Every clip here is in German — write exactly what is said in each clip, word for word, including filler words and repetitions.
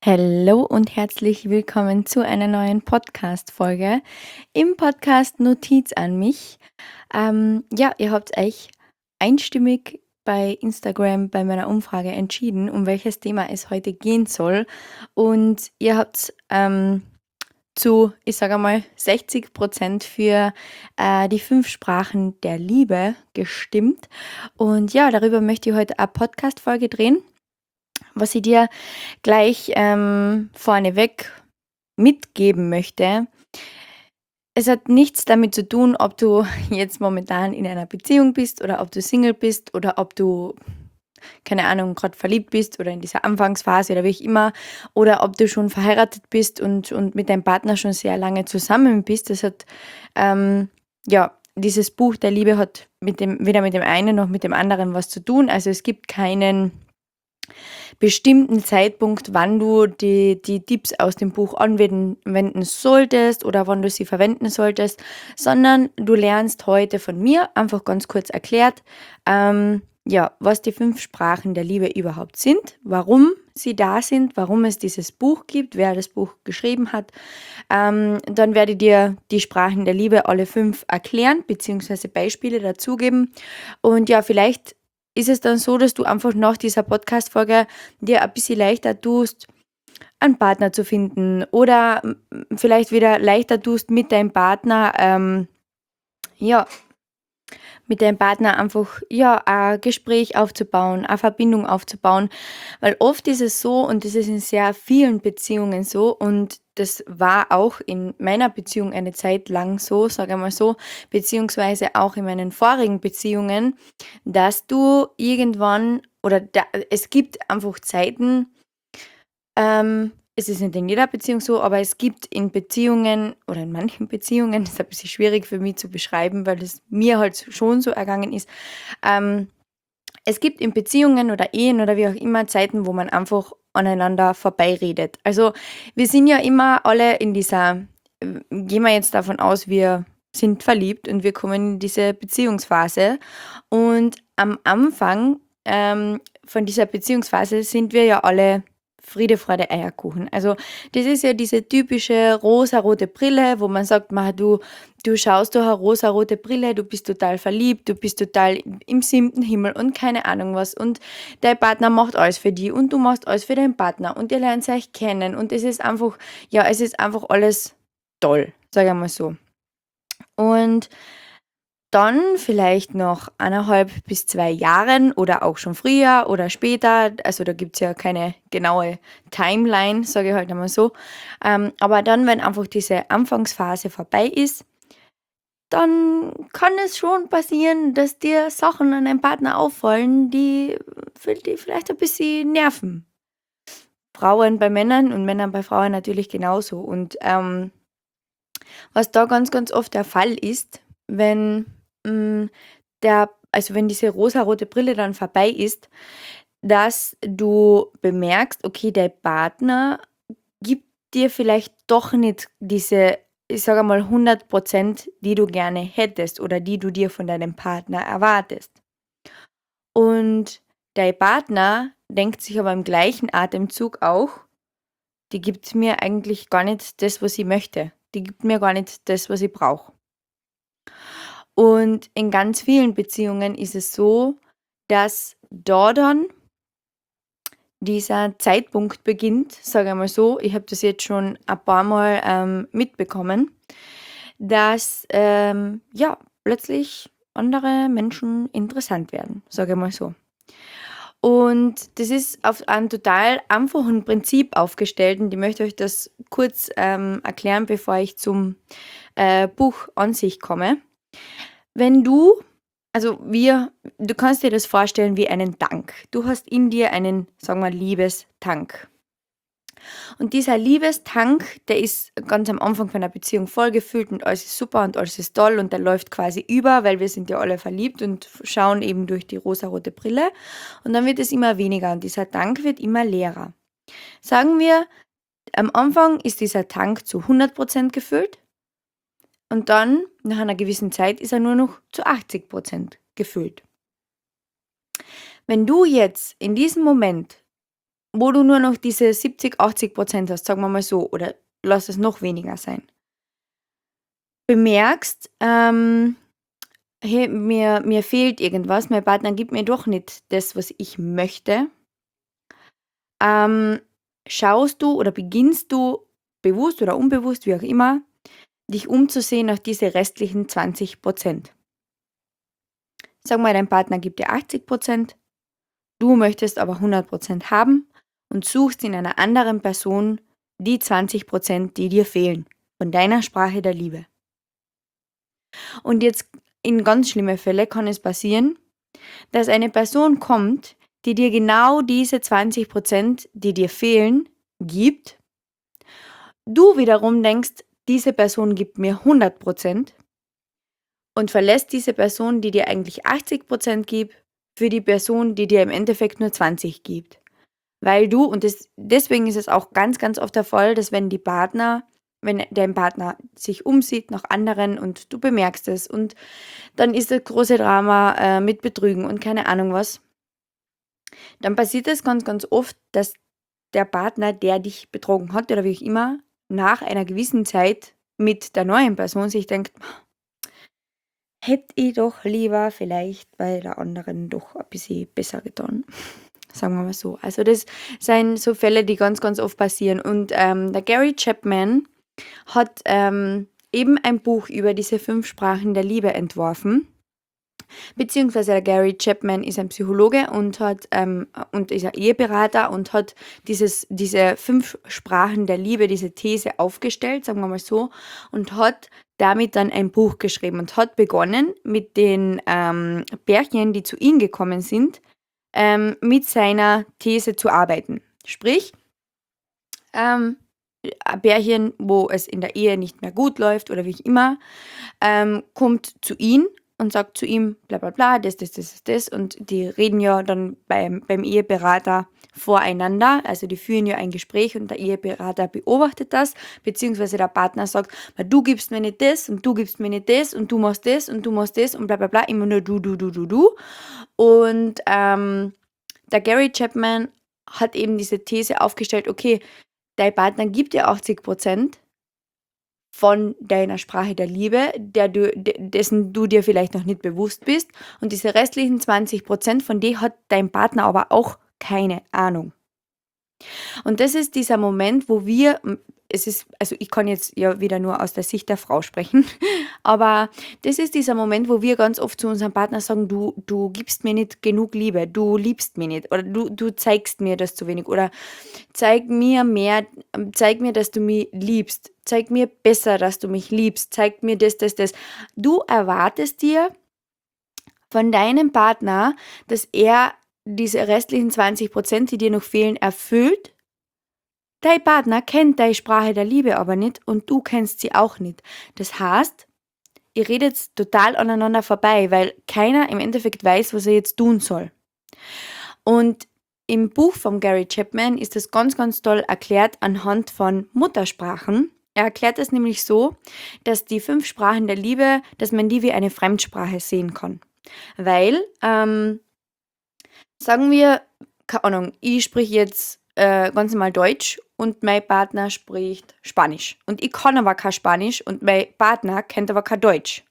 Hallo und herzlich willkommen zu einer neuen Podcast-Folge im Podcast Notiz an mich. Ähm, ja, ihr habt euch einstimmig bei Instagram bei meiner Umfrage entschieden, um welches Thema es heute gehen soll. Und ihr habt ähm, zu, ich sage mal, sechzig Prozent für äh, die fünf Sprachen der Liebe gestimmt. Und ja, darüber möchte ich heute eine Podcast-Folge drehen, was ich dir gleich ähm, vorneweg mitgeben möchte. Es hat nichts damit zu tun, ob du jetzt momentan in einer Beziehung bist oder ob du Single bist oder ob du, keine Ahnung, gerade verliebt bist oder in dieser Anfangsphase oder wie auch immer, oder ob du schon verheiratet bist und, und mit deinem Partner schon sehr lange zusammen bist. Das hat, ähm, ja, dieses Buch der Liebe hat mit dem, weder mit dem einen noch mit dem anderen was zu tun. Also es gibt keinen bestimmten Zeitpunkt, wann du die, die Tipps aus dem Buch anwenden wenden solltest oder wann du sie verwenden solltest, sondern du lernst heute von mir einfach ganz kurz erklärt, ähm, ja, was die fünf Sprachen der Liebe überhaupt sind, warum sie da sind, warum es dieses Buch gibt, wer das Buch geschrieben hat. Ähm, dann werde ich dir die Sprachen der Liebe alle fünf erklären, beziehungsweise Beispiele dazugeben. Und ja, vielleicht ist es dann so, dass du einfach nach dieser Podcast-Folge dir ein bisschen leichter tust, einen Partner zu finden oder mm, vielleicht wieder leichter tust, mit deinem Partner, ähm, ja, mit deinem Partner einfach, ja, ein Gespräch aufzubauen, eine Verbindung aufzubauen. Weil oft ist es so, und das ist in sehr vielen Beziehungen so, und das war auch in meiner Beziehung eine Zeit lang so, sage ich mal so, beziehungsweise auch in meinen vorigen Beziehungen, dass du irgendwann, oder da, es gibt einfach Zeiten, ähm, es ist nicht in jeder Beziehung so, aber es gibt in Beziehungen oder in manchen Beziehungen, das ist ein bisschen schwierig für mich zu beschreiben, weil es mir halt schon so ergangen ist. Ähm, es gibt in Beziehungen oder Ehen oder wie auch immer Zeiten, wo man einfach aneinander vorbeiredet. Also wir sind ja immer alle in dieser, äh, gehen wir jetzt davon aus, wir sind verliebt und wir kommen in diese Beziehungsphase. Und am Anfang ähm, von dieser Beziehungsphase sind wir ja alle Friede, Freude, Eierkuchen. Also das ist ja diese typische rosarote Brille, wo man sagt, ma, du, du schaust durch eine rosarote Brille, du bist total verliebt, du bist total im siebten Himmel und keine Ahnung was. Und dein Partner macht alles für dich und du machst alles für deinen Partner und ihr lernt euch kennen und es ist einfach, ja, es ist einfach alles toll, sage ich mal so. Und dann vielleicht noch eineinhalb bis zwei Jahren oder auch schon früher oder später, also da gibt es ja keine genaue Timeline, sage ich halt einmal so. Ähm, aber dann, wenn einfach diese Anfangsphase vorbei ist, dann kann es schon passieren, dass dir Sachen an deinem Partner auffallen, die für die vielleicht ein bisschen nerven. Frauen bei Männern und Männern bei Frauen natürlich genauso. Und ähm, was da ganz, ganz oft der Fall ist, wenn hm, der also wenn diese rosarote Brille dann vorbei ist, dass du bemerkst, okay, dein Partner gibt dir vielleicht doch nicht diese, ich sage mal, hundert Prozent, die du gerne hättest oder die du dir von deinem Partner erwartest. Und dein Partner denkt sich aber im gleichen Atemzug auch: „Die gibt mir eigentlich gar nicht das, was ich möchte. Die gibt mir gar nicht das, was ich brauche.“ Und in ganz vielen Beziehungen ist es so, dass da dann dieser Zeitpunkt beginnt, sage ich mal so, ich habe das jetzt schon ein paar Mal ähm, mitbekommen, dass ähm, ja plötzlich andere Menschen interessant werden, sage ich mal so. Und das ist auf einem total einfachen Prinzip aufgestellt und ich möchte euch das kurz ähm, erklären, bevor ich zum äh, Buch an sich komme. Wenn du, also wir, du kannst dir das vorstellen wie einen Tank. Du hast in dir einen, sagen wir, Liebestank. Und dieser Liebestank, der ist ganz am Anfang von einer Beziehung vollgefüllt und alles ist super und alles ist toll und der läuft quasi über, weil wir sind ja alle verliebt und schauen eben durch die rosarote Brille. Und dann wird es immer weniger und dieser Tank wird immer leerer. Sagen wir, am Anfang ist dieser Tank zu hundert Prozent gefüllt und dann, nach einer gewissen Zeit, ist er nur noch zu achtzig Prozent gefüllt. Wenn du jetzt in diesem Moment wo du nur noch diese siebzig, achtzig Prozent hast, sagen wir mal so, oder lass es noch weniger sein. Bemerkst, ähm, hey, mir, mir fehlt irgendwas, mein Partner gibt mir doch nicht das, was ich möchte. Ähm, schaust du oder beginnst du bewusst oder unbewusst, wie auch immer, dich umzusehen nach diese restlichen zwanzig Prozent. Sag mal, dein Partner gibt dir achtzig Prozent, du möchtest aber hundert Prozent haben und suchst in einer anderen Person die zwanzig Prozent, die dir fehlen, von deiner Sprache der Liebe. Und jetzt in ganz schlimme Fälle kann es passieren, dass eine Person kommt, die dir genau diese zwanzig Prozent, die dir fehlen, gibt. Du wiederum denkst, diese Person gibt mir hundert Prozent und verlässt diese Person, die dir eigentlich achtzig Prozent gibt, für die Person, die dir im Endeffekt nur zwanzig gibt. Weil du, und das, deswegen ist es auch ganz, ganz oft der Fall, dass wenn die Partner, wenn dein Partner sich umsieht nach anderen und du bemerkst es und dann ist das große Drama äh, mit Betrügen und keine Ahnung was, dann passiert es ganz, ganz oft, dass der Partner, der dich betrogen hat oder wie auch immer, nach einer gewissen Zeit mit der neuen Person sich denkt, hätte ich doch lieber vielleicht bei der anderen doch ein bisschen besser getan. Sagen wir mal so. Also das sind so Fälle, die ganz, ganz oft passieren. Und ähm, der Gary Chapman hat ähm, eben ein Buch über diese fünf Sprachen der Liebe entworfen. Beziehungsweise der Gary Chapman ist ein Psychologe und hat ähm, und ist ein Eheberater und hat dieses, diese fünf Sprachen der Liebe, diese These aufgestellt, sagen wir mal so, und hat damit dann ein Buch geschrieben und hat begonnen mit den ähm, Pärchen, die zu ihm gekommen sind, ähm, mit seiner These zu arbeiten. Sprich, ähm, ein Pärchen, wo es in der Ehe nicht mehr gut läuft oder wie auch immer, ähm, kommt zu ihm und sagt zu ihm, bla bla bla, das, das, das, das, das. Und die reden ja dann beim, beim Eheberater voreinander, also die führen ja ein Gespräch und der Eheberater beobachtet das, beziehungsweise der Partner sagt, du gibst mir nicht das und du gibst mir nicht das und du machst das und du machst das und bla bla bla, immer nur du, du, du, du, du. Und ähm, der Gary Chapman hat eben diese These aufgestellt, okay, dein Partner gibt dir achtzig Prozent von deiner Sprache der Liebe, der du, dessen du dir vielleicht noch nicht bewusst bist. Und diese restlichen zwanzig Prozent, von denen hat dein Partner aber auch keine Ahnung. Und das ist dieser Moment, wo wir, es ist, also ich kann jetzt ja wieder nur aus der Sicht der Frau sprechen, aber das ist dieser Moment, wo wir ganz oft zu unserem Partner sagen, du, du gibst mir nicht genug Liebe, du liebst mich nicht oder du, du zeigst mir das zu wenig oder zeig mir mehr, zeig mir, dass du mich liebst, zeig mir besser, dass du mich liebst, zeig mir das, das, das. Du erwartest dir von deinem Partner, dass er diese restlichen zwanzig Prozent, die dir noch fehlen, erfüllt. Dein Partner kennt deine Sprache der Liebe aber nicht und du kennst sie auch nicht. Das heißt, ihr redet total aneinander vorbei, weil keiner im Endeffekt weiß, was er jetzt tun soll. Und im Buch von Gary Chapman ist das ganz, ganz toll erklärt anhand von Muttersprachen. Er erklärt es nämlich so, dass die fünf Sprachen der Liebe, dass man die wie eine Fremdsprache sehen kann. Weil, ähm, sagen wir, keine Ahnung, ich spreche jetzt äh, ganz normal Deutsch und mein Partner spricht Spanisch. Und ich kann aber kein Spanisch und mein Partner kennt aber kein Deutsch.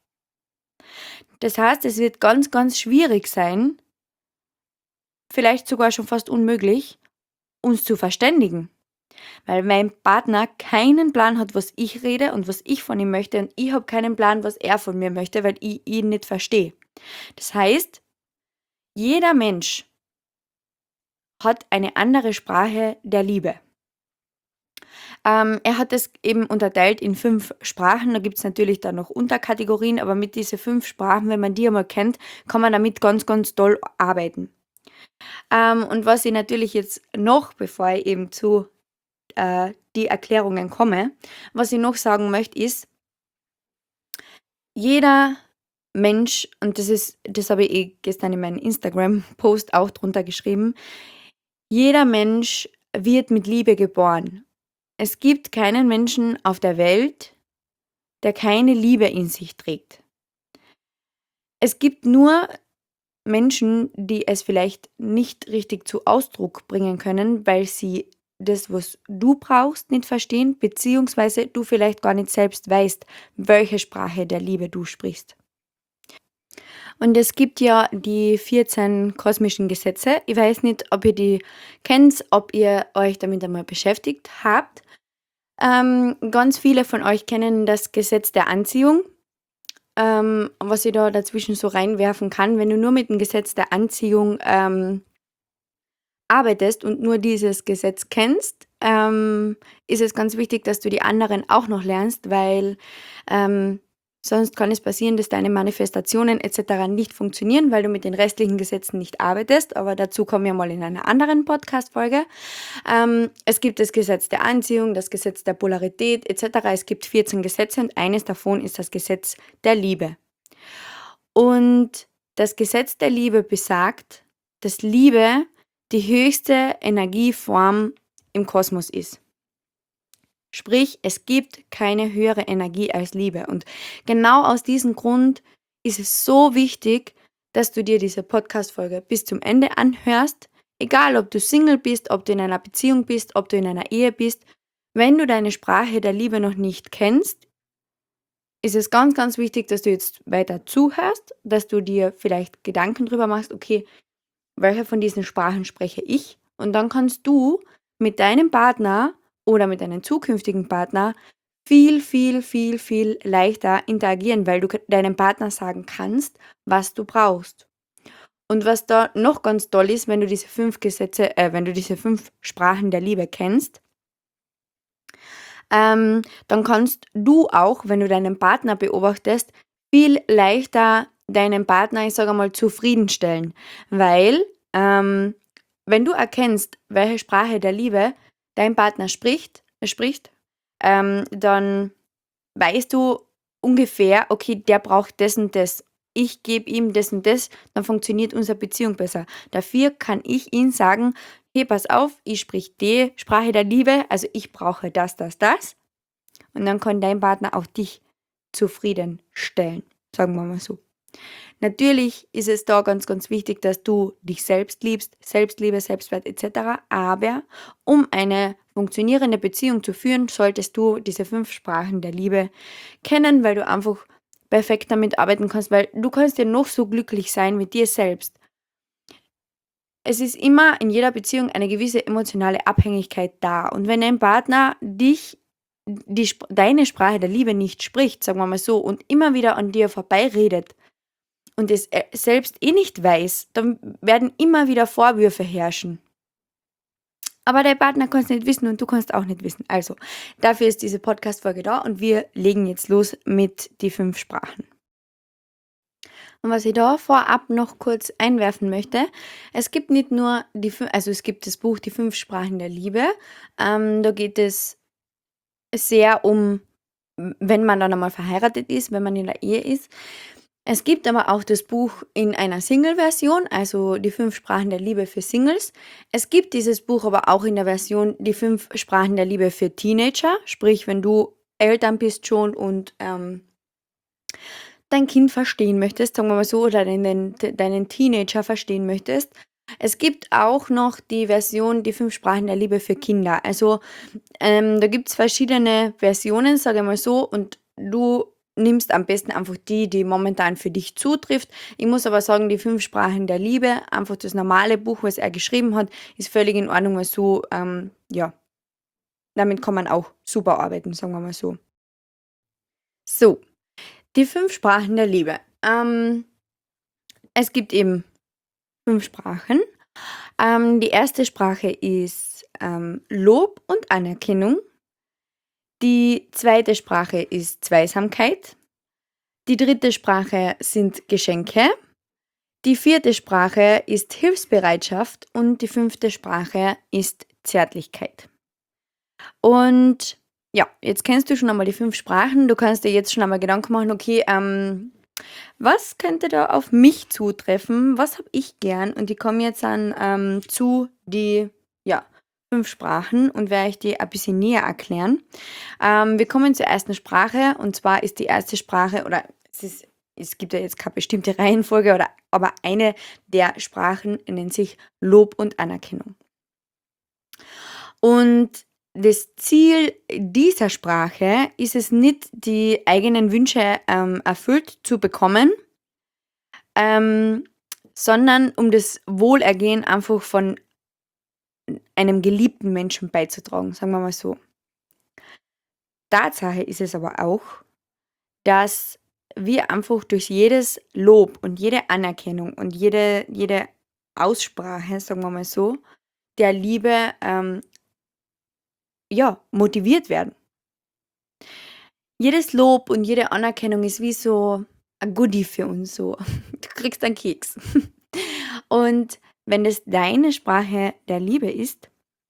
Das heißt, es wird ganz, ganz schwierig sein, vielleicht sogar schon fast unmöglich, uns zu verständigen. Weil mein Partner keinen Plan hat, was ich rede und was ich von ihm möchte und ich habe keinen Plan, was er von mir möchte, weil ich ihn nicht verstehe. Das heißt, jeder Mensch hat eine andere Sprache der Liebe. Ähm, er hat es eben unterteilt in fünf Sprachen. Da gibt es natürlich dann noch Unterkategorien, aber mit diesen fünf Sprachen, wenn man die einmal kennt, kann man damit ganz, ganz toll arbeiten. Ähm, und was ich natürlich jetzt noch, bevor ich eben zu äh, die Erklärungen komme, was ich noch sagen möchte, ist, jeder Mensch, und das ist, das habe ich eh gestern in meinem Instagram-Post auch drunter geschrieben, jeder Mensch wird mit Liebe geboren. Es gibt keinen Menschen auf der Welt, der keine Liebe in sich trägt. Es gibt nur Menschen, die es vielleicht nicht richtig zu Ausdruck bringen können, weil sie das, was du brauchst, nicht verstehen, beziehungsweise du vielleicht gar nicht selbst weißt, welche Sprache der Liebe du sprichst. Und es gibt ja die vierzehn kosmischen Gesetze. Ich weiß nicht, ob ihr die kennt, ob ihr euch damit einmal beschäftigt habt. Ähm, ganz viele von euch kennen das Gesetz der Anziehung. Ähm, was ich da dazwischen so reinwerfen kann, wenn du nur mit dem Gesetz der Anziehung ähm, arbeitest und nur dieses Gesetz kennst, ähm, ist es ganz wichtig, dass du die anderen auch noch lernst, weil ähm, sonst kann es passieren, dass deine Manifestationen et cetera nicht funktionieren, weil du mit den restlichen Gesetzen nicht arbeitest. Aber dazu kommen wir mal in einer anderen Podcast-Folge. Ähm, es gibt das Gesetz der Anziehung, das Gesetz der Polarität et cetera. Es gibt vierzehn Gesetze und eines davon ist das Gesetz der Liebe. Und das Gesetz der Liebe besagt, dass Liebe die höchste Energieform im Kosmos ist. Sprich, es gibt keine höhere Energie als Liebe. Und genau aus diesem Grund ist es so wichtig, dass du dir diese Podcast-Folge bis zum Ende anhörst. Egal, ob du Single bist, ob du in einer Beziehung bist, ob du in einer Ehe bist. Wenn du deine Sprache der Liebe noch nicht kennst, ist es ganz, ganz wichtig, dass du jetzt weiter zuhörst, dass du dir vielleicht Gedanken drüber machst, okay, welche von diesen Sprachen spreche ich? Und dann kannst du mit deinem Partner oder mit deinem zukünftigen Partner viel, viel, viel, viel leichter interagieren, weil du deinem Partner sagen kannst, was du brauchst. Und was da noch ganz toll ist, wenn du diese fünf Gesetze, äh, wenn du diese fünf Sprachen der Liebe kennst, ähm, dann kannst du auch, wenn du deinen Partner beobachtest, viel leichter deinen Partner, ich sage mal, zufriedenstellen. Weil, ähm, wenn du erkennst, welche Sprache der Liebe dein Partner spricht, äh, spricht, ähm, dann weißt du ungefähr, okay, der braucht das und das. Ich gebe ihm das und das, dann funktioniert unsere Beziehung besser. Dafür kann ich ihm sagen, hey, pass auf, ich sprich die Sprache der Liebe, also ich brauche das, das, das. Und dann kann dein Partner auch dich zufriedenstellen, sagen wir mal so. Natürlich ist es da ganz, ganz wichtig, dass du dich selbst liebst, Selbstliebe, Selbstwert et cetera. Aber um eine funktionierende Beziehung zu führen, solltest du diese fünf Sprachen der Liebe kennen, weil du einfach perfekt damit arbeiten kannst, weil du kannst ja noch so glücklich sein mit dir selbst. Es ist immer in jeder Beziehung eine gewisse emotionale Abhängigkeit da. Und wenn dein Partner dich, die, deine Sprache der Liebe nicht spricht, sagen wir mal so, und immer wieder an dir vorbeiredet und es selbst eh nicht weiß, dann werden immer wieder Vorwürfe herrschen. Aber dein Partner kann es nicht wissen und du kannst auch nicht wissen. Also, dafür ist diese Podcast-Folge da und wir legen jetzt los mit die fünf Sprachen. Und was ich da vorab noch kurz einwerfen möchte, es gibt nicht nur die fünf, also es gibt das Buch Die fünf Sprachen der Liebe. Ähm, da geht es sehr um, wenn man dann einmal verheiratet ist, wenn man in der Ehe ist. Es gibt aber auch das Buch in einer Single-Version, also die fünf Sprachen der Liebe für Singles. Es gibt dieses Buch aber auch in der Version die fünf Sprachen der Liebe für Teenager, sprich wenn du Eltern bist schon und ähm, dein Kind verstehen möchtest, sagen wir mal so, oder deinen, deinen Teenager verstehen möchtest. Es gibt auch noch die Version die fünf Sprachen der Liebe für Kinder. Also ähm, da gibt es verschiedene Versionen, sage ich mal so, und du nimmst am besten einfach die, die momentan für dich zutrifft. Ich muss aber sagen, die fünf Sprachen der Liebe, einfach das normale Buch, was er geschrieben hat, ist völlig in Ordnung, weil so, ähm, ja, damit kann man auch super arbeiten, sagen wir mal so. So, die fünf Sprachen der Liebe. Ähm, es gibt eben fünf Sprachen. Ähm, die erste Sprache ist ähm, Lob und Anerkennung. Die zweite Sprache ist Zweisamkeit. Die dritte Sprache sind Geschenke. Die vierte Sprache ist Hilfsbereitschaft und die fünfte Sprache ist Zärtlichkeit. Und ja, jetzt kennst du schon einmal die fünf Sprachen. Du kannst dir jetzt schon einmal Gedanken machen, okay, ähm, was könnte da auf mich zutreffen? Was habe ich gern? Und ich komme jetzt dann ähm, zu die ja, fünf Sprachen und werde ich dir ein bisschen näher erklären. Ähm, wir kommen zur ersten Sprache und zwar ist die erste Sprache, oder es ist es gibt ja jetzt keine bestimmte Reihenfolge, oder aber eine der Sprachen nennt sich Lob und Anerkennung. Und das Ziel dieser Sprache ist es nicht, die eigenen Wünsche ähm, erfüllt zu bekommen, ähm, sondern um das Wohlergehen einfach von einem geliebten Menschen beizutragen, sagen wir mal so. Tatsache ist es aber auch, dass wir einfach durch jedes Lob und jede Anerkennung und jede, jede Aussprache, sagen wir mal so, der Liebe ähm, ja, motiviert werden. Jedes Lob und jede Anerkennung ist wie so ein Goodie für uns so. Du kriegst einen Keks. Und wenn das deine Sprache der Liebe ist,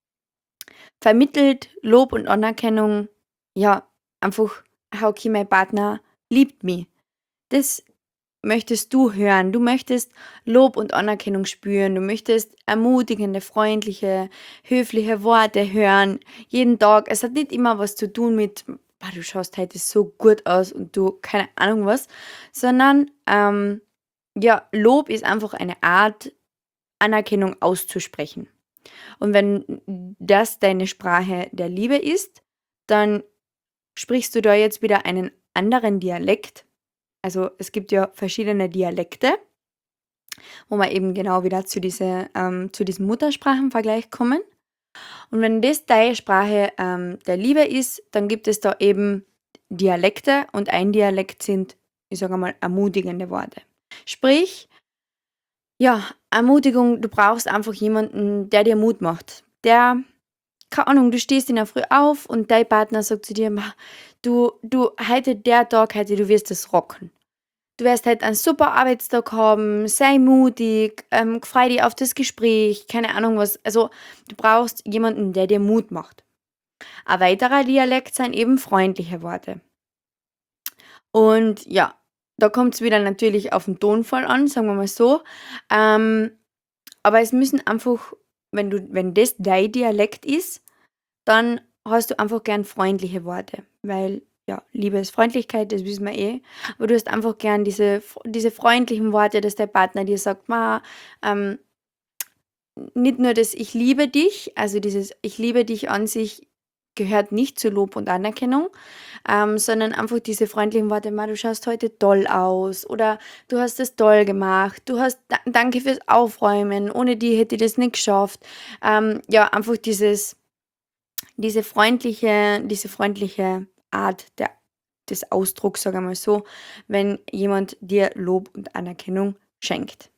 vermittelt Lob und Anerkennung, ja, einfach, ah, okay, mein Partner liebt mich. Das möchtest du hören. Du möchtest Lob und Anerkennung spüren. Du möchtest ermutigende, freundliche, höfliche Worte hören. Jeden Tag. Es hat nicht immer was zu tun mit, "Boah, du schaust heute so gut aus" und du, keine Ahnung was, sondern ähm, ja, Lob ist einfach eine Art, Anerkennung auszusprechen. Und wenn das deine Sprache der Liebe ist, dann sprichst du da jetzt wieder einen anderen Dialekt. Also es gibt ja verschiedene Dialekte, wo wir eben genau wieder zu, diese, ähm, zu diesem Muttersprachenvergleich kommen. Und wenn das deine Sprache ähm, der Liebe ist, dann gibt es da eben Dialekte, und ein Dialekt sind, ich sage mal, ermutigende Worte. Sprich, ja, Ermutigung, du brauchst einfach jemanden, der dir Mut macht. Der, keine Ahnung, du stehst in der Früh auf und dein Partner sagt zu dir, "Ma, du, du, heute der Tag, heute, du wirst es rocken. Du wirst halt einen super Arbeitstag haben, sei mutig, ähm, freu dich auf das Gespräch", keine Ahnung was. Also du brauchst jemanden, der dir Mut macht. Ein weiterer Dialekt sind eben freundliche Worte. Und ja, da kommt es wieder natürlich auf den Tonfall an, sagen wir mal so. Ähm, aber es müssen einfach, wenn du, wenn das dein Dialekt ist, dann hast du einfach gern freundliche Worte, weil ja, Liebe ist Freundlichkeit, das wissen wir eh. Aber du hast einfach gern diese, diese freundlichen Worte, dass der Partner dir sagt, ma, ähm, nicht nur das Ich liebe dich, also dieses Ich liebe dich an sich gehört nicht zu Lob und Anerkennung, ähm, sondern einfach diese freundlichen Worte, ma, du schaust heute toll aus oder du hast es toll gemacht, du hast, da, danke fürs Aufräumen, ohne die hätte ich das nicht geschafft. Ähm, ja, einfach dieses, diese freundliche, diese freundliche Art der, des Ausdrucks, sage ich mal so, wenn jemand dir Lob und Anerkennung schenkt.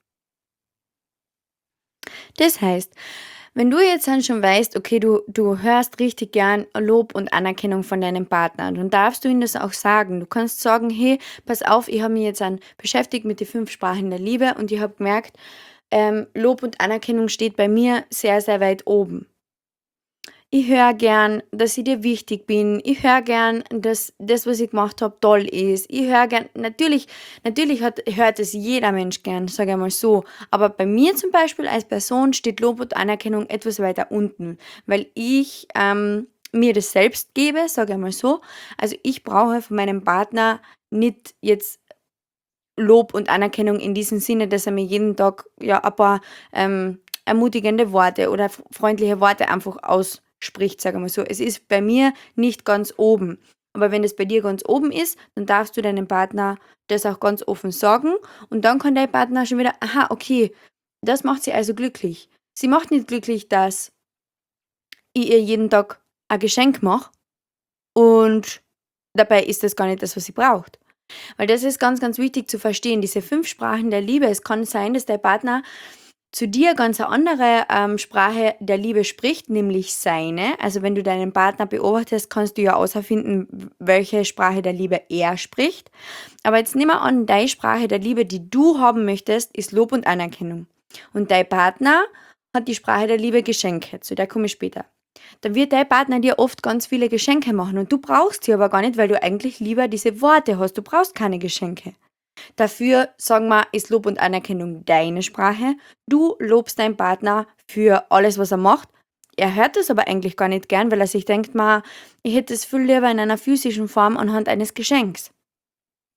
Das heißt, wenn du jetzt dann schon weißt, okay, du, du hörst richtig gern Lob und Anerkennung von deinem Partner, dann darfst du ihm das auch sagen. Du kannst sagen, hey, pass auf, ich habe mich jetzt an beschäftigt mit den fünf Sprachen der Liebe und ich habe gemerkt, ähm, Lob und Anerkennung steht bei mir sehr, sehr weit oben. Ich höre gern, dass ich dir wichtig bin. Ich höre gern, dass das, was ich gemacht habe, toll ist. Ich höre gern, natürlich, natürlich hat, hört es jeder Mensch gern, sage ich mal so. Aber bei mir zum Beispiel als Person steht Lob und Anerkennung etwas weiter unten, weil ich ähm, mir das selbst gebe, sage ich mal so. Also ich brauche von meinem Partner nicht jetzt Lob und Anerkennung in diesem Sinne, dass er mir jeden Tag ja ein paar ähm, ermutigende Worte oder f- freundliche Worte einfach ausspricht, sagen wir mal so. Es ist bei mir nicht ganz oben. Aber wenn es bei dir ganz oben ist, dann darfst du deinem Partner das auch ganz offen sagen, und dann kann dein Partner schon wieder, aha, okay, das macht sie also glücklich. Sie macht nicht glücklich, dass ich ihr jeden Tag ein Geschenk mache, und dabei ist das gar nicht das, was sie braucht. Weil das ist ganz, ganz wichtig zu verstehen. Diese fünf Sprachen der Liebe. Es kann sein, dass dein Partner zu dir ganz eine andere ähm, Sprache der Liebe spricht, nämlich seine. Also wenn du deinen Partner beobachtest, kannst du ja herausfinden, welche Sprache der Liebe er spricht. Aber jetzt nimm mal an, deine Sprache der Liebe, die du haben möchtest, ist Lob und Anerkennung. Und dein Partner hat die Sprache der Liebe Geschenke. Zu der komme ich später. Dann wird dein Partner dir oft ganz viele Geschenke machen, und du brauchst sie aber gar nicht, weil du eigentlich lieber diese Worte hast. Du brauchst keine Geschenke. Dafür, sagen wir, ist Lob und Anerkennung deine Sprache. Du lobst deinen Partner für alles, was er macht. Er hört das aber eigentlich gar nicht gern, weil er sich denkt, ma, ich hätte es viel lieber in einer physischen Form anhand eines Geschenks.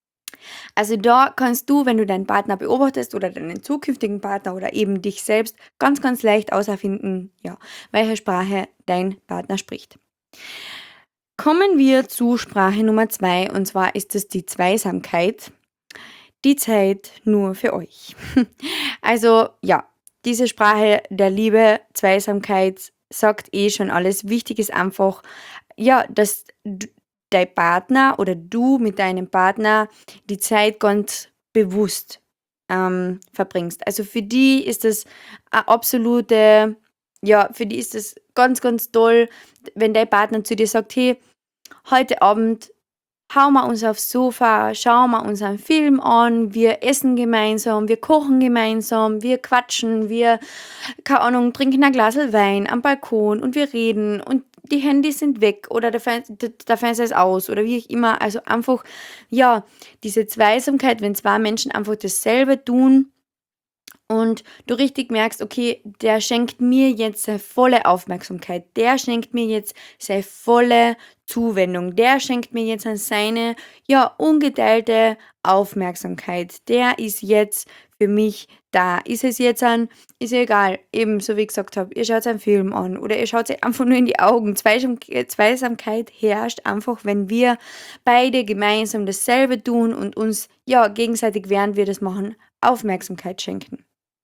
Also da kannst du, wenn du deinen Partner beobachtest oder deinen zukünftigen Partner oder eben dich selbst, ganz, ganz leicht auserfinden, ja, welche Sprache dein Partner spricht. Kommen wir zu Sprache Nummer zwei, und zwar ist es die Zweisamkeit. Die Zeit nur für euch. Also ja, diese Sprache der Liebe, Zweisamkeit sagt eh schon alles. Wichtig ist einfach, ja, dass d- dein Partner oder du mit deinem Partner die Zeit ganz bewusst ähm, verbringst. Also für die ist das eine absolute, ja, für die ist das ganz, ganz toll, wenn dein Partner zu dir sagt, hey, heute Abend hauen wir uns aufs Sofa, schauen wir uns einen Film an, wir essen gemeinsam, wir kochen gemeinsam, wir quatschen, wir, keine Ahnung, trinken ein Glas Wein am Balkon und wir reden und die Handys sind weg oder der, Fern der Fernseher ist aus oder wie auch immer. Also einfach, ja, diese Zweisamkeit, wenn zwei Menschen einfach dasselbe tun, und du richtig merkst, okay, der schenkt mir jetzt seine volle Aufmerksamkeit, der schenkt mir jetzt seine volle Zuwendung, der schenkt mir jetzt an seine, ja, ungeteilte Aufmerksamkeit, der ist jetzt für mich da. Ist es jetzt ein, ist ja egal, eben so wie ich gesagt habe, ihr schaut einen Film an oder ihr schaut sich einfach nur in die Augen. Zweisam Zweisamkeit herrscht einfach, wenn wir beide gemeinsam dasselbe tun und uns, ja, gegenseitig, während wir das machen, Aufmerksamkeit schenken.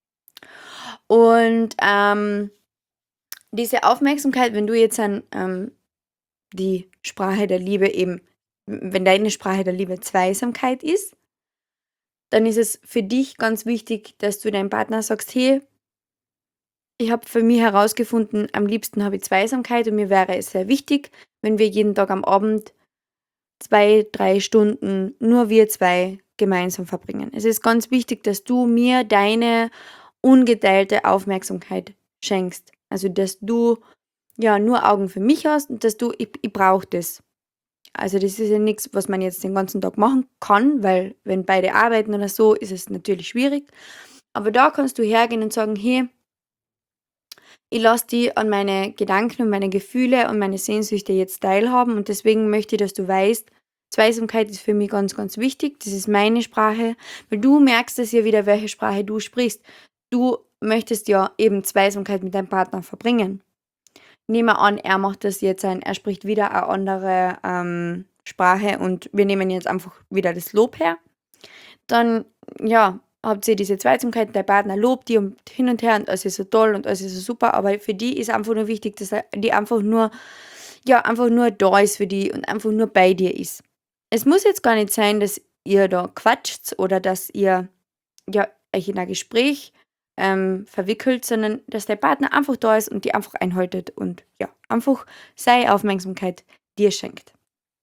Und ähm, diese Aufmerksamkeit, wenn du jetzt an ähm, die Sprache der Liebe eben, wenn deine Sprache der Liebe Zweisamkeit ist, dann ist es für dich ganz wichtig, dass du deinem Partner sagst, hey, ich habe für mich herausgefunden, am liebsten habe ich Zweisamkeit und mir wäre es sehr wichtig, wenn wir jeden Tag am Abend zwei, drei Stunden nur wir zwei gemeinsam verbringen. Es ist ganz wichtig, dass du mir deine ungeteilte Aufmerksamkeit schenkst. Also, dass du ja nur Augen für mich hast und dass du, ich, ich brauche das. Also, das ist ja nichts, was man jetzt den ganzen Tag machen kann, weil wenn beide arbeiten oder so, ist es natürlich schwierig. Aber da kannst du hergehen und sagen, hey, ich lasse die an meine Gedanken und meine Gefühle und meine Sehnsüchte jetzt teilhaben und deswegen möchte ich, dass du weißt, Zweisamkeit ist für mich ganz, ganz wichtig. Das ist meine Sprache, weil du merkst es ja wieder, welche Sprache du sprichst. Du möchtest ja eben Zweisamkeit mit deinem Partner verbringen. Nehmen wir an, er macht das jetzt ein, er spricht wieder eine andere ähm, Sprache und wir nehmen jetzt einfach wieder das Lob her. Dann, ja, habt ihr diese Zweisamkeit, der Partner lobt die und hin und her und alles ist so toll und alles ist so super, aber für die ist einfach nur wichtig, dass er, die einfach nur, ja, einfach nur da ist für die und einfach nur bei dir ist. Es muss jetzt gar nicht sein, dass ihr da quatscht oder dass ihr, ja, euch in ein Gespräch ähm, verwickelt, sondern dass der Partner einfach da ist und die einfach einhaltet und ja, einfach seine Aufmerksamkeit dir schenkt.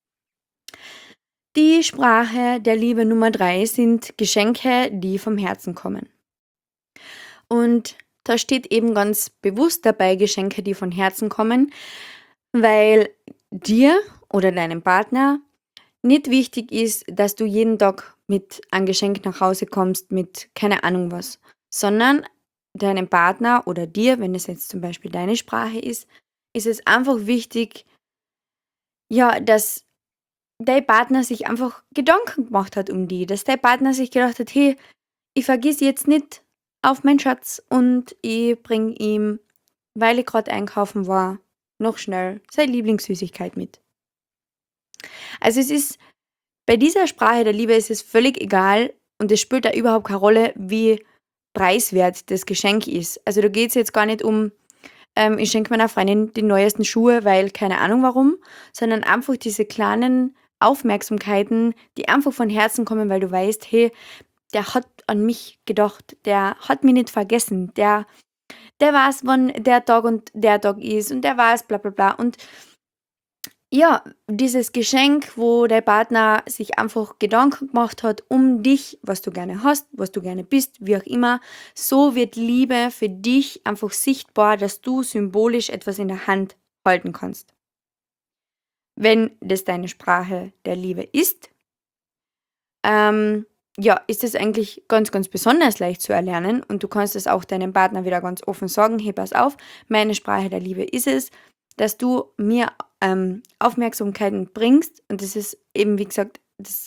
Die Sprache der Liebe Nummer drei sind Geschenke, die vom Herzen kommen. Und da steht eben ganz bewusst dabei Geschenke, die von Herzen kommen, weil dir oder deinem Partner nicht wichtig ist, dass du jeden Tag mit einem Geschenk nach Hause kommst, mit keine Ahnung was, sondern deinem Partner oder dir, wenn es jetzt zum Beispiel deine Sprache ist, ist es einfach wichtig, ja, dass dein Partner sich einfach Gedanken gemacht hat um die, dass dein Partner sich gedacht hat, hey, ich vergiss jetzt nicht auf meinen Schatz und ich bring ihm, weil ich gerade einkaufen war, noch schnell seine Lieblingssüßigkeit mit. Also es ist, bei dieser Sprache der Liebe ist es völlig egal und es spielt da überhaupt keine Rolle, wie preiswert das Geschenk ist. Also da geht es jetzt gar nicht um, ähm, ich schenke meiner Freundin die neuesten Schuhe, weil keine Ahnung warum, sondern einfach diese kleinen Aufmerksamkeiten, die einfach von Herzen kommen, weil du weißt, hey, der hat an mich gedacht, der hat mich nicht vergessen, der, der weiß, wann der Tag und der Tag ist und der weiß, bla bla bla. Und ja, dieses Geschenk, wo der Partner sich einfach Gedanken gemacht hat um dich, was du gerne hast, was du gerne bist, wie auch immer, so wird Liebe für dich einfach sichtbar, dass du symbolisch etwas in der Hand halten kannst. Wenn das deine Sprache der Liebe ist, ähm, ja, ist es eigentlich ganz, ganz besonders leicht zu erlernen und du kannst es auch deinem Partner wieder ganz offen sagen, hey, pass auf, meine Sprache der Liebe ist es, dass du mir ähm, Aufmerksamkeiten bringst und das ist eben, wie gesagt, das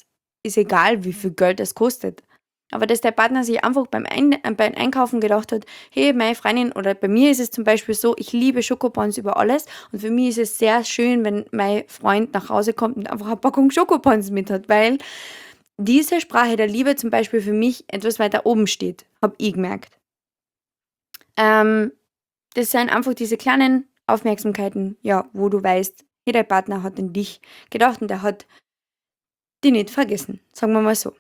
ist egal, wie viel Geld das kostet. Aber dass der Partner sich einfach beim, Ein äh, beim Einkaufen gedacht hat, hey, meine Freundin, oder bei mir ist es zum Beispiel so, ich liebe Schokobons über alles und für mich ist es sehr schön, wenn mein Freund nach Hause kommt und einfach eine Packung Schokobons mit hat, weil diese Sprache der Liebe zum Beispiel für mich etwas weiter oben steht, habe ich gemerkt. Ähm, das sind einfach diese kleinen Aufmerksamkeiten, ja, wo du weißt, hey, dein Partner hat an dich gedacht und er hat dich nicht vergessen, sagen wir mal so.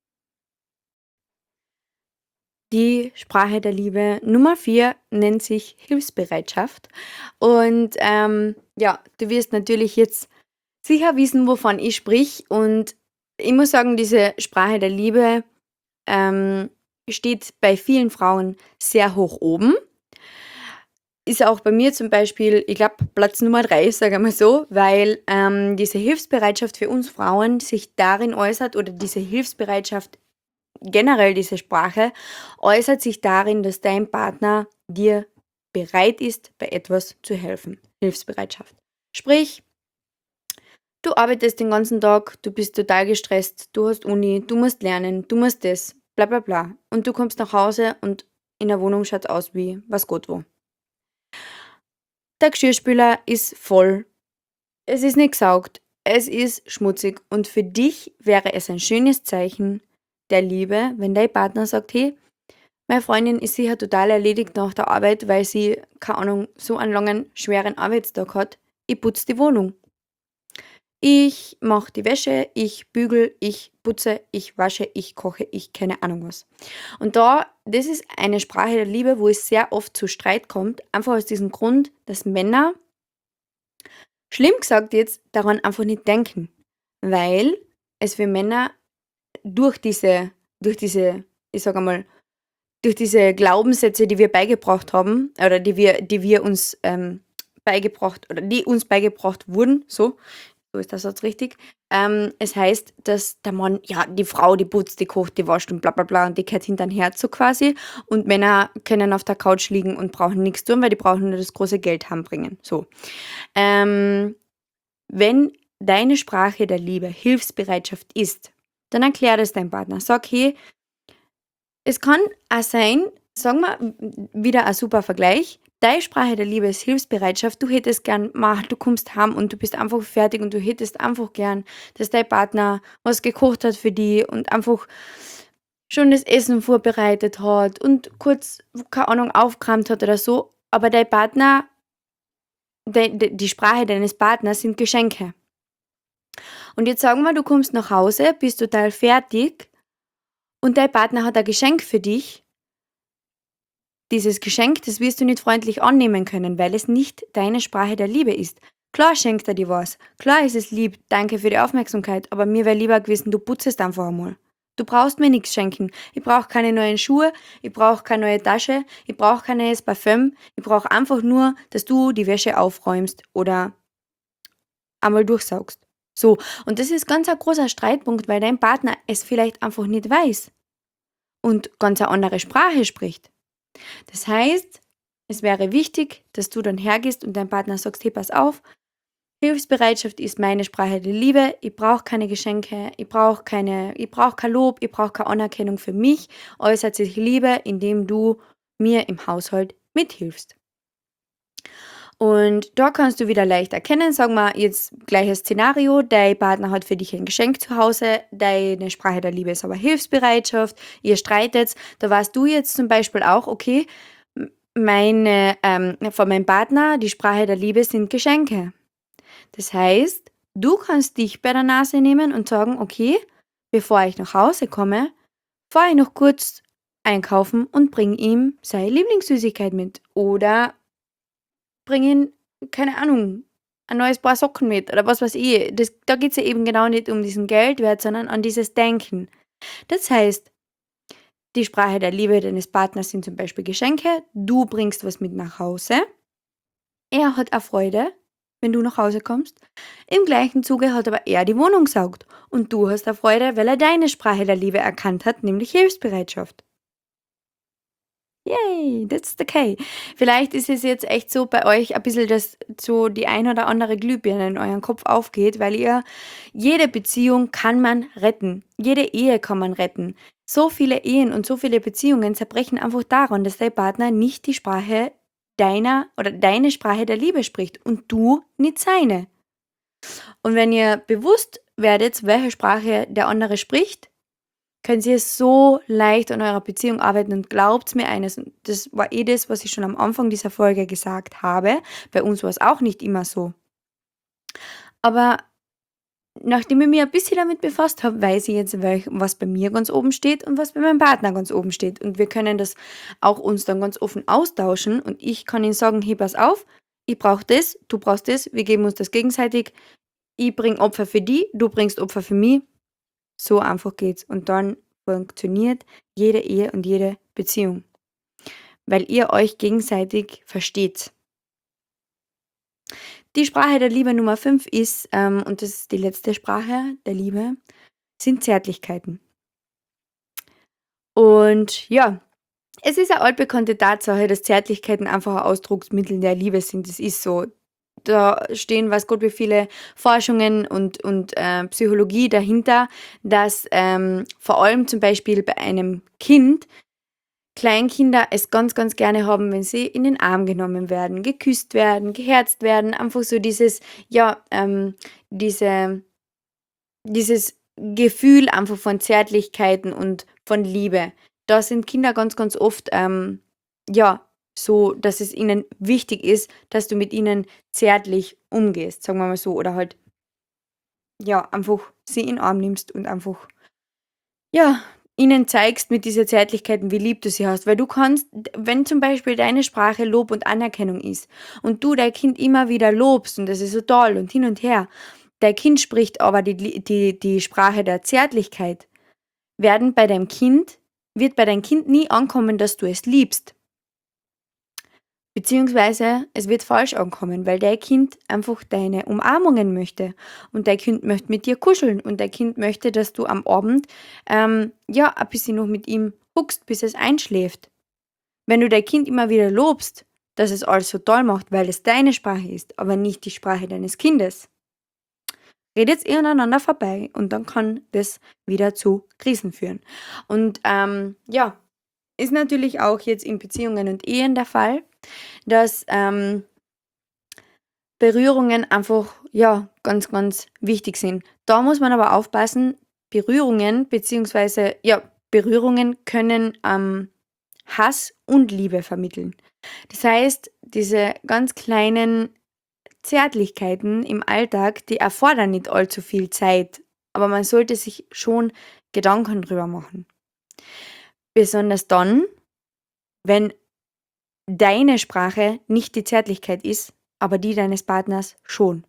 Die Sprache der Liebe Nummer vier nennt sich Hilfsbereitschaft. Und ähm, ja, du wirst natürlich jetzt sicher wissen, wovon ich sprich. Und ich muss sagen, diese Sprache der Liebe ähm, steht bei vielen Frauen sehr hoch oben. Ist auch bei mir zum Beispiel, ich glaube, Platz Nummer drei, sage ich mal so, weil ähm, diese Hilfsbereitschaft für uns Frauen sich darin äußert oder diese Hilfsbereitschaft generell diese Sprache äußert sich darin, dass dein Partner dir bereit ist, bei etwas zu helfen. Hilfsbereitschaft. Sprich, du arbeitest den ganzen Tag, du bist total gestresst, du hast Uni, du musst lernen, du musst das, bla bla bla. Und du kommst nach Hause und in der Wohnung schaut es aus wie was Gott wo. Der Geschirrspüler ist voll, es ist nicht gesaugt, es ist schmutzig und für dich wäre es ein schönes Zeichen der Liebe, wenn dein Partner sagt, hey, meine Freundin ist sicher total erledigt nach der Arbeit, weil sie, keine Ahnung, so einen langen, schweren Arbeitstag hat. Ich putze die Wohnung. Ich mache die Wäsche, ich bügel, ich putze, ich wasche, ich koche, ich keine Ahnung was. Und da, das ist eine Sprache der Liebe, wo es sehr oft zu Streit kommt, einfach aus diesem Grund, dass Männer, schlimm gesagt jetzt, daran einfach nicht denken. Weil es für Männer durch diese, durch diese, ich sage einmal, durch diese Glaubenssätze, die wir beigebracht haben, oder die wir, die wir uns ähm, beigebracht, oder die uns beigebracht wurden, so, so ist der Satz richtig. Ähm, es heißt, dass der Mann, ja, die Frau, die putzt, die kocht, die wascht und bla bla bla und die gehört hinter den Herd so quasi. Und Männer können auf der Couch liegen und brauchen nichts tun, weil die brauchen nur das große Geld heimbringen. So. Ähm, wenn deine Sprache der Liebe Hilfsbereitschaft ist, dann erklär das deinem Partner. Sag, hey, es kann auch sein, sagen wir wieder ein super Vergleich, deine Sprache der Liebe ist Hilfsbereitschaft, du hättest gern, ma, du kommst heim und du bist einfach fertig und du hättest einfach gern, dass dein Partner was gekocht hat für dich und einfach schon das Essen vorbereitet hat und kurz, keine Ahnung, aufgeräumt hat oder so, aber dein Partner, de, de, die Sprache deines Partners sind Geschenke. Und jetzt sagen wir, du kommst nach Hause, bist total fertig und dein Partner hat ein Geschenk für dich. Dieses Geschenk, das wirst du nicht freundlich annehmen können, weil es nicht deine Sprache der Liebe ist. Klar schenkt er dir was. Klar ist es lieb, danke für die Aufmerksamkeit, aber mir wäre lieber gewesen, du putzest einfach einmal. Du brauchst mir nichts schenken. Ich brauche keine neuen Schuhe, ich brauche keine neue Tasche, ich brauche kein neues Parfüm. Ich brauche einfach nur, dass du die Wäsche aufräumst oder einmal durchsaugst. So, und das ist ganz ein großer Streitpunkt, weil dein Partner es vielleicht einfach nicht weiß und ganz eine andere Sprache spricht. Das heißt, es wäre wichtig, dass du dann hergehst und deinem Partner sagst, hey, pass auf, Hilfsbereitschaft ist meine Sprache der Liebe, ich brauche keine Geschenke, ich brauche keine, ich brauche kein Lob, ich brauche keine Anerkennung für mich, äußert sich Liebe, indem du mir im Haushalt mithilfst. Und da kannst du wieder leicht erkennen, sagen wir jetzt gleiches Szenario, dein Partner hat für dich ein Geschenk zu Hause, deine Sprache der Liebe ist aber Hilfsbereitschaft, ihr streitet, da weißt du jetzt zum Beispiel auch, okay, meine, ähm, von meinem Partner, die Sprache der Liebe sind Geschenke. Das heißt, du kannst dich bei der Nase nehmen und sagen, okay, bevor ich nach Hause komme, fahre ich noch kurz einkaufen und bring ihm seine Lieblingssüßigkeit mit oder bring ihm, keine Ahnung, ein neues Paar Socken mit oder was weiß ich. Das, da geht es ja eben genau nicht um diesen Geldwert, sondern an dieses Denken. Das heißt, die Sprache der Liebe deines Partners sind zum Beispiel Geschenke, du bringst was mit nach Hause, er hat auch Freude, wenn du nach Hause kommst. Im gleichen Zuge hat aber er die Wohnung saugt und du hast auch Freude, weil er deine Sprache der Liebe erkannt hat, nämlich Hilfsbereitschaft. Yay! Yay, that's okay. Vielleicht ist es jetzt echt so bei euch ein bisschen, dass so die ein oder andere Glühbirne in euren Kopf aufgeht, weil ihr jede Beziehung kann man retten. Jede Ehe kann man retten. So viele Ehen und so viele Beziehungen zerbrechen einfach daran, dass dein Partner nicht die Sprache deiner oder deine Sprache der Liebe spricht und du nicht seine. Und wenn ihr bewusst werdet, welche Sprache der andere spricht, könnt ihr so leicht an eurer Beziehung arbeiten und glaubt mir eines, und das war eh das, was ich schon am Anfang dieser Folge gesagt habe. Bei uns war es auch nicht immer so. Aber nachdem ich mich ein bisschen damit befasst habe, weiß ich jetzt, welch- was bei mir ganz oben steht und was bei meinem Partner ganz oben steht. Und wir können das auch uns dann ganz offen austauschen und ich kann ihm sagen, hey, pass auf, ich brauche das, du brauchst das, wir geben uns das gegenseitig. Ich bringe Opfer für die, du bringst Opfer für mich. So einfach geht's. Und dann funktioniert jede Ehe und jede Beziehung, weil ihr euch gegenseitig versteht. Die Sprache der Liebe Nummer fünf ist, ähm, und das ist die letzte Sprache der Liebe, sind Zärtlichkeiten. Und ja, es ist eine altbekannte Tatsache, dass Zärtlichkeiten einfach ein Ausdrucksmittel der Liebe sind. Das ist so. Da stehen, weiß Gott, wie viele Forschungen und, und äh, Psychologie dahinter, dass ähm, vor allem zum Beispiel bei einem Kind Kleinkinder es ganz, ganz gerne haben, wenn sie in den Arm genommen werden, geküsst werden, geherzt werden, einfach so dieses, ja, ähm, diese, dieses Gefühl einfach von Zärtlichkeiten und von Liebe. Da sind Kinder ganz, ganz oft, ähm, ja, so, dass es ihnen wichtig ist, dass du mit ihnen zärtlich umgehst, sagen wir mal so, oder halt, ja, einfach sie in den Arm nimmst und einfach, ja, ihnen zeigst mit dieser Zärtlichkeiten, wie lieb du sie hast. Weil du kannst, wenn zum Beispiel deine Sprache Lob und Anerkennung ist und du dein Kind immer wieder lobst und das ist so toll und hin und her, dein Kind spricht aber die, die, die Sprache der Zärtlichkeit, werden bei deinem Kind, wird bei deinem Kind nie ankommen, dass du es liebst. Beziehungsweise es wird falsch ankommen, weil dein Kind einfach deine Umarmungen möchte und dein Kind möchte mit dir kuscheln und dein Kind möchte, dass du am Abend ähm, ja ein bisschen noch mit ihm huckst, bis es einschläft. Wenn du dein Kind immer wieder lobst, dass es alles so toll macht, weil es deine Sprache ist, aber nicht die Sprache deines Kindes, redet ihr aneinander vorbei und dann kann das wieder zu Krisen führen. Und ähm, ja, ist natürlich auch jetzt in Beziehungen und Ehen der Fall, dass ähm, Berührungen einfach, ja, ganz, ganz wichtig sind. Da muss man aber aufpassen, Berührungen, beziehungsweise, ja, Berührungen können ähm, Hass und Liebe vermitteln. Das heißt, diese ganz kleinen Zärtlichkeiten im Alltag, die erfordern nicht allzu viel Zeit, aber man sollte sich schon Gedanken drüber machen. Besonders dann, wenn deine Sprache nicht die Zärtlichkeit ist, aber die deines Partners schon.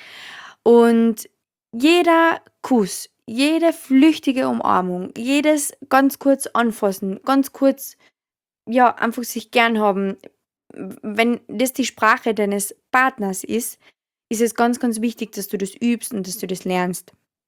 Und jeder Kuss, jede flüchtige Umarmung, jedes ganz kurz anfassen, ganz kurz, ja, einfach sich gern haben, wenn das die Sprache deines Partners ist, ist es ganz, ganz wichtig, dass du das übst und dass du das lernst.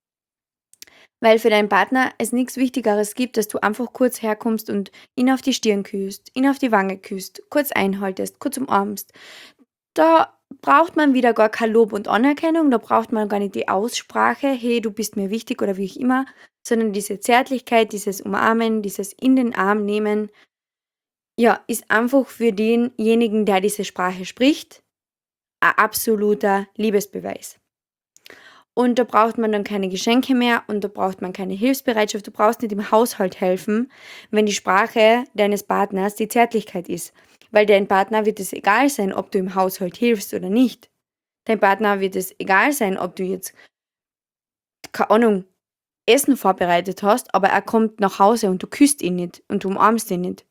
Weil für deinen Partner es nichts Wichtigeres gibt, dass du einfach kurz herkommst und ihn auf die Stirn küsst, ihn auf die Wange küsst, kurz einhaltest, kurz umarmst. Da braucht man wieder gar kein Lob und Anerkennung, da braucht man gar nicht die Aussprache, hey, du bist mir wichtig oder wie auch immer, sondern diese Zärtlichkeit, dieses Umarmen, dieses in den Arm nehmen, ja, ist einfach für denjenigen, der diese Sprache spricht, ein absoluter Liebesbeweis. Und da braucht man dann keine Geschenke mehr und da braucht man keine Hilfsbereitschaft. Du brauchst nicht im Haushalt helfen, wenn die Sprache deines Partners die Zärtlichkeit ist. Weil dein Partner wird es egal sein, ob du im Haushalt hilfst oder nicht. Dein Partner wird es egal sein, ob du jetzt, keine Ahnung, Essen vorbereitet hast, aber er kommt nach Hause und du küsst ihn nicht und du umarmst ihn nicht.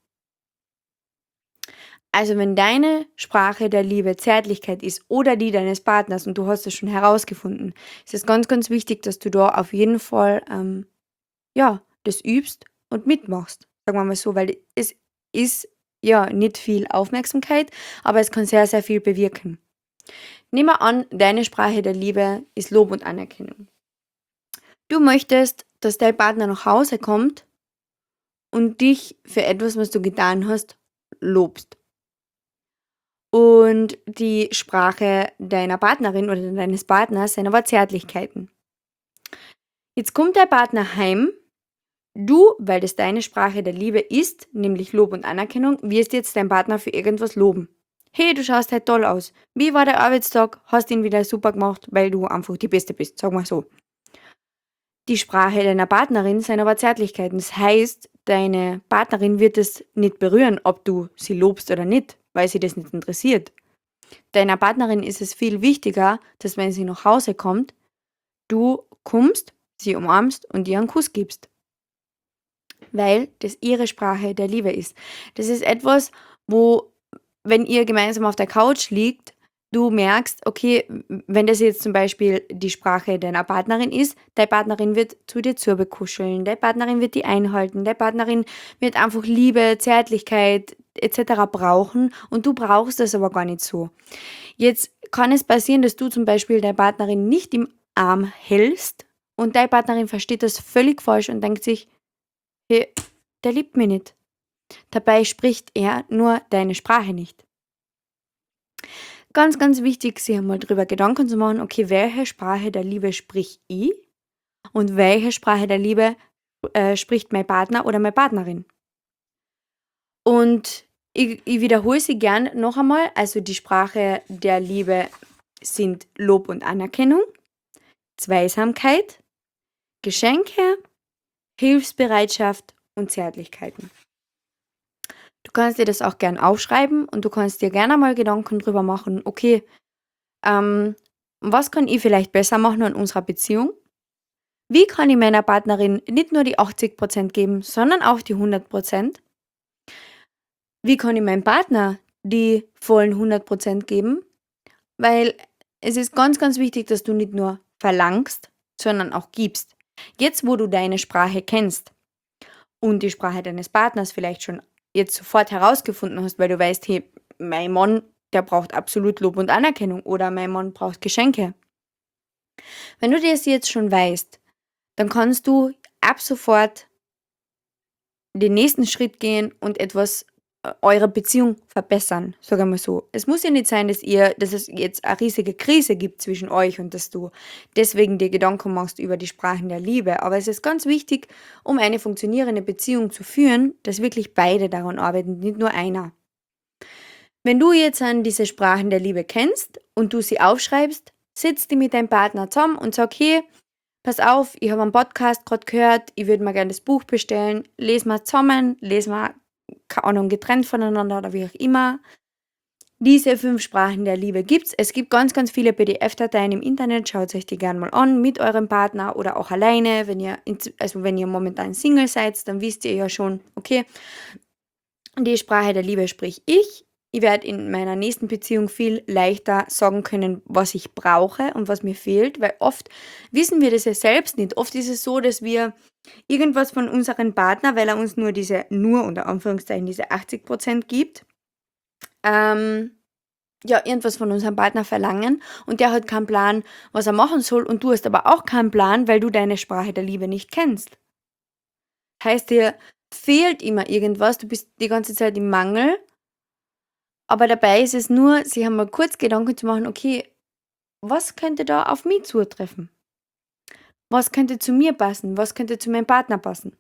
Also wenn deine Sprache der Liebe Zärtlichkeit ist oder die deines Partners und du hast es schon herausgefunden, ist es ganz, ganz wichtig, dass du da auf jeden Fall ähm, ja, das übst und mitmachst. Sagen wir mal so, weil es ist ja nicht viel Aufmerksamkeit, aber es kann sehr, sehr viel bewirken. Nehmen wir an, deine Sprache der Liebe ist Lob und Anerkennung. Du möchtest, dass dein Partner nach Hause kommt und dich für etwas, was du getan hast, lobst. Und die Sprache deiner Partnerin oder deines Partners sind aber Zärtlichkeiten. Jetzt kommt dein Partner heim, du, weil das deine Sprache der Liebe ist, nämlich Lob und Anerkennung, wirst jetzt deinen Partner für irgendwas loben. Hey, du schaust halt toll aus. Wie war der Arbeitstag? Hast ihn wieder super gemacht, weil du einfach die Beste bist, sag mal so. Die Sprache deiner Partnerin sind aber Zärtlichkeiten. Das heißt, deine Partnerin wird es nicht berühren, ob du sie lobst oder nicht, weil sie das nicht interessiert. Deiner Partnerin ist es viel wichtiger, dass wenn sie nach Hause kommt, du kommst, sie umarmst und ihr einen Kuss gibst. Weil das ihre Sprache der Liebe ist. Das ist etwas, wo, wenn ihr gemeinsam auf der Couch liegt, du merkst, okay, wenn das jetzt zum Beispiel die Sprache deiner Partnerin ist, deine Partnerin wird zu dir zurbekuscheln, deine Partnerin wird die einhalten, deine Partnerin wird einfach Liebe, Zärtlichkeit et cetera brauchen und du brauchst das aber gar nicht so. Jetzt kann es passieren, dass du zum Beispiel deine Partnerin nicht im Arm hältst und deine Partnerin versteht das völlig falsch und denkt sich, hey, der liebt mich nicht. Dabei spricht er nur deine Sprache nicht. Ganz, ganz wichtig, sich einmal darüber Gedanken zu machen, okay, welche Sprache der Liebe sprich ich und welche Sprache der Liebe äh, spricht mein Partner oder meine Partnerin. Und ich, ich wiederhole sie gern noch einmal, also die Sprache der Liebe sind Lob und Anerkennung, Zweisamkeit, Geschenke, Hilfsbereitschaft und Zärtlichkeiten. Du kannst dir das auch gern aufschreiben und du kannst dir gerne mal Gedanken drüber machen, okay, ähm, was kann ich vielleicht besser machen an unserer Beziehung? Wie kann ich meiner Partnerin nicht nur die achtzig Prozent geben, sondern auch die hundert Prozent? Wie kann ich meinem Partner die vollen hundert Prozent geben? Weil es ist ganz, ganz wichtig, dass du nicht nur verlangst, sondern auch gibst. Jetzt, wo du deine Sprache kennst und die Sprache deines Partners vielleicht schon jetzt sofort herausgefunden hast, weil du weißt, hey, mein Mann, der braucht absolut Lob und Anerkennung oder mein Mann braucht Geschenke. Wenn du das jetzt schon weißt, dann kannst du ab sofort den nächsten Schritt gehen und etwas äh, eure Beziehung verbessern, sagen wir mal so. Es muss ja nicht sein, dass ihr, dass es jetzt eine riesige Krise gibt zwischen euch und dass du deswegen dir Gedanken machst über die Sprachen der Liebe. Aber es ist ganz wichtig, um eine funktionierende Beziehung zu führen, dass wirklich beide daran arbeiten, nicht nur einer. Wenn du jetzt an diese Sprachen der Liebe kennst und du sie aufschreibst, sitzt die mit deinem Partner zusammen und sag, hey, pass auf, ich habe einen Podcast gerade gehört, ich würde mir gerne das Buch bestellen, lesen wir zusammen, lesen wir, keine Ahnung, getrennt voneinander oder wie auch immer. Diese fünf Sprachen der Liebe gibt's. Es gibt ganz, ganz viele P D F-Dateien im Internet, schaut euch die gerne mal an, mit eurem Partner oder auch alleine, wenn ihr, also wenn ihr momentan Single seid, dann wisst ihr ja schon, okay, die Sprache der Liebe sprich ich. Ich werde in meiner nächsten Beziehung viel leichter sagen können, was ich brauche und was mir fehlt, weil oft wissen wir das ja selbst nicht. Oft ist es so, dass wir irgendwas von unserem Partner, weil er uns nur diese, nur unter Anführungszeichen, diese achtzig Prozent gibt, ähm, ja, irgendwas von unserem Partner verlangen und der hat keinen Plan, was er machen soll und du hast aber auch keinen Plan, weil du deine Sprache der Liebe nicht kennst. Heißt, dir fehlt immer irgendwas, du bist die ganze Zeit im Mangel. Aber dabei ist es nur, sich einmal kurz Gedanken zu machen, okay, was könnte da auf mich zutreffen? Was könnte zu mir passen? Was könnte zu meinem Partner passen?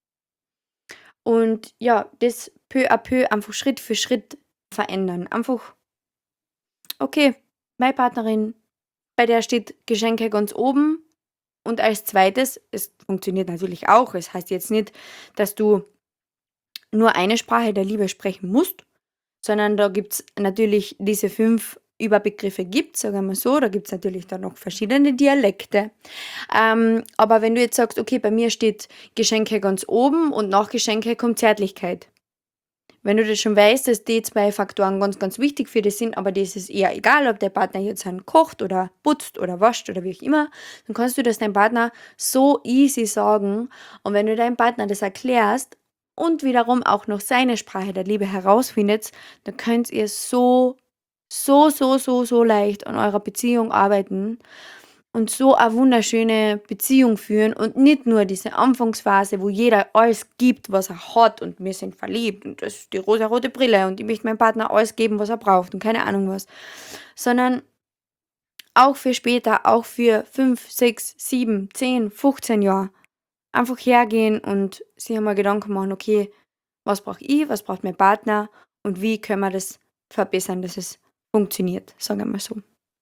Und ja, das peu à peu einfach Schritt für Schritt verändern. Einfach, okay, meine Partnerin, bei der steht Geschenke ganz oben. Und als zweites, es funktioniert natürlich auch, es heißt jetzt nicht, dass du nur eine Sprache der Liebe sprechen musst, sondern da gibt es natürlich diese fünf Überbegriffe gibt, sagen wir so, da gibt es natürlich dann noch verschiedene Dialekte. Ähm, aber wenn du jetzt sagst, okay, bei mir steht Geschenke ganz oben und nach Geschenke kommt Zärtlichkeit. Wenn du das schon weißt, dass die zwei Faktoren ganz, ganz wichtig für dich sind, aber das ist eher egal, ob der Partner jetzt einen kocht oder putzt oder wascht oder wie auch immer, dann kannst du das deinem Partner so easy sagen. Und wenn du deinem Partner das erklärst und wiederum auch noch seine Sprache der Liebe herausfindet, dann könnt ihr so, so, so, so, so leicht an eurer Beziehung arbeiten. und so eine wunderschöne Beziehung führen und nicht nur diese Anfangsphase, wo jeder alles gibt, was er hat und wir sind verliebt und das ist die rosarote Brille und ich möchte meinem Partner alles geben, was er braucht und keine Ahnung was, sondern auch für später, auch für fünf, sechs, sieben, zehn, fünfzehn Jahre einfach hergehen und sich einmal Gedanken machen, okay, was brauche ich, was braucht mein Partner und wie können wir das verbessern, dass es funktioniert, sagen wir mal so.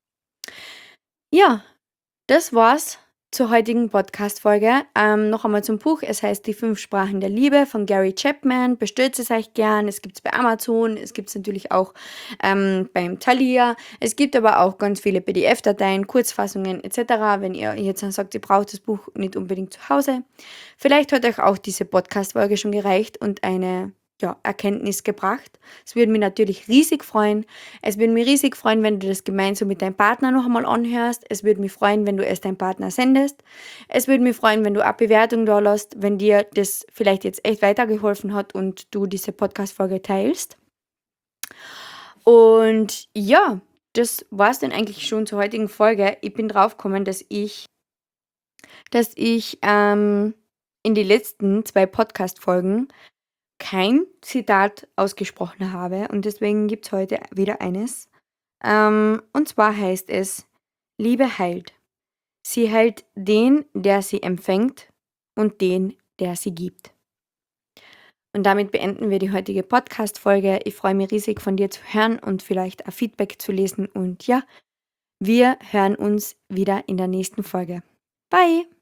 Ja, das war's zur heutigen Podcast-Folge. Ähm, noch einmal zum Buch. Es heißt Die fünf Sprachen der Liebe von Gary Chapman. Bestellt es euch gern. Es gibt es bei Amazon. Es gibt es natürlich auch ähm, beim Thalia. Es gibt aber auch ganz viele P D F-Dateien, Kurzfassungen et cetera. Wenn ihr jetzt dann sagt, ihr braucht das Buch nicht unbedingt zu Hause. Vielleicht hat euch auch diese Podcast-Folge schon gereicht und eine ja, Erkenntnis gebracht. Es würde mich natürlich riesig freuen. Es würde mich riesig freuen, wenn du das gemeinsam mit deinem Partner noch einmal anhörst. Es würde mich freuen, wenn du es deinem Partner sendest. Es würde mich freuen, wenn du eine Bewertung da lässt, wenn dir das vielleicht jetzt echt weitergeholfen hat und du diese Podcast-Folge teilst. Und ja, das war es dann eigentlich schon zur heutigen Folge. Ich bin drauf gekommen, dass ich, dass ich ähm, in die letzten zwei Podcast-Folgen kein Zitat ausgesprochen habe und deswegen gibt es heute wieder eines. Ähm, und zwar heißt es, Liebe heilt. Sie heilt den, der sie empfängt und den, der sie gibt. Und damit beenden wir die heutige Podcast-Folge. Ich freue mich riesig von dir zu hören und vielleicht ein Feedback zu lesen. Und ja, wir hören uns wieder in der nächsten Folge. Bye!